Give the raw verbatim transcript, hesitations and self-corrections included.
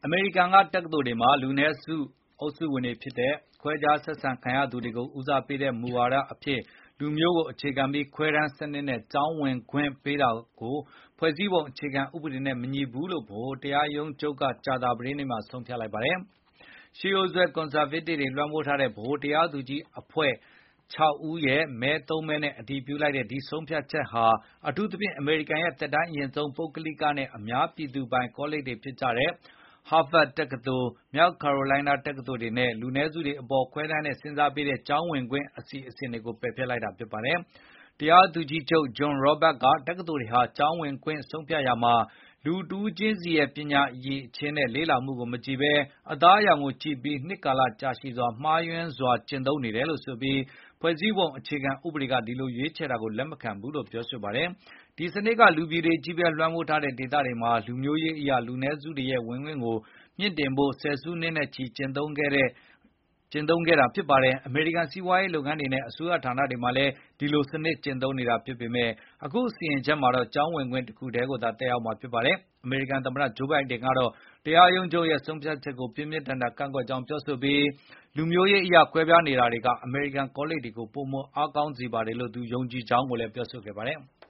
အမေရိကန်ကတက္ကသိုလ်တွေမှာလူနည်းစုအုပ်စုဝင်တွေဖြစ်တဲ့ခွဲခြားဆက်ဆံခံရသူတွေကိုဦးစားပေးတဲ့မူဝါဒအဖြစ်လူမျိုးကိုအခြေခံပြီးခွဲတမ်းစနစ်နဲ့ကျောင်းဝင်ခွင့်ပေးတာကိုဖွဲ့စည်းပုံအခြေခံဥပဒေနဲ့မညီဘူးလို့ဗဟိုတရားရုံးချုပ်ကကြာသပတေးနေ့မှာဆုံးဖြတ်လိုက်ပါတယ်။ရှေးရိုးစွဲကွန်ဆာဗေးတစ်တွေလွှမ်းမိုးထားတဲ့ဗဟိုတရားသူကြီးအဖွဲ့ခြောက်ဦးရဲ့မဲသုံးမဲနဲ့အတည်ပြုလိုက်တဲ့ဒီဆုံးဖြတ်ချက်ဟာအထူးသဖြင့်အမေရိကန်ရဲ့သက်တမ်းအရင့်ဆုံးပုဂ္ဂလိကနဲ့အများပြည်သူပိုင်ကောလိပ်တွေဖြစ်ကြတဲ့ဟာဗတ်တက္ကသိုလ်၊မြောက်ကယ်ရိုလိုင်းနားတက္ကသိုလ်တွေနဲ့လူနည်းစုတွေအပေါ်ခွဲတမ်းနဲ့စဉ်းစားပေးတဲ့ကျောင်းဝင်ခွင့်အစီအစဉ်တွေကိုပယ်ဖျက်လိုက်တာဖြစ်ပါတယ်။တရားသူကြီးချုပ် John Roberts ကတက္ကသိုလ်တွေဟာကျောင်းဝင်ခွင့်ဆုံးဖြတ်ရာမှာလူတဦးချင်းစီရဲ့ပညာရည်အချင်းနဲ့လေ့လာမှုကိုမကြည့်ဘဲအသားအရောင်ကိုကြည့်ပြီးနှစ်ကာလကြာရှည်စွာမှားယွင်းစွာကျင့်သုံးနေတယ်လို့ဆိုပြီးဖွဲ့စည်းပုံအခြေခံဥပဒေကဒီလိုရွေးချယ်တာကိုလက်မခံဘူးလို့ပြောဆိုပါတယ်။ဒီစနစ်ကလူပြည်တွေကြီးပဲလွှမ်းမိုးထားတဲ့ဒေသတွေမှာလူမျိုးရေးအရာလူနည်းစုတွေရဲ့ဝင်ငွေကိုမြင့်တင်ဖို့ဆယ်စုနှစ်နဲ့ချီကျင့်သုံးခဲ့တဲ့ကျင့်သုံးခဲ့တာဖြစ်ပါတယ်။အမေရိကန်စီးပွားရေးလုပ်ငန်းတွေနဲ့အစိုးရဌာနတွေမှာလည်းဒီလိုစနစ်ကျင့်သုံးနေတာဖြစ်ပေမဲ့အခုစီရင်ချက်မှာတော့ကျောင်းဝင်ခွင့်တစ်ခုတည်းကိုသာတက်ရောက်မှာဖြစ်ပါတယ်။အမေရိကန်သမ္မတဂျိုးဘိုင်ဒန်ကတော့တရားရုံးချုပ်ရဲ့ဆုံးဖြတ်ချက်ကိုပြင်းပြင်းထန်ထန်ကန့်ကွက်ကြောင်းပြောဆိုပြီးလူမျိုးရေးအရာကွဲပြားနေတာတွေကအမေရိကန်ကောလိပ်တွေကိုပိုမိုအားကောင်းစေပါတယ်လို့သူယုံကြည်ကြောင်းကိုလည်းပြောဆိုခဲ့ပါတယ်။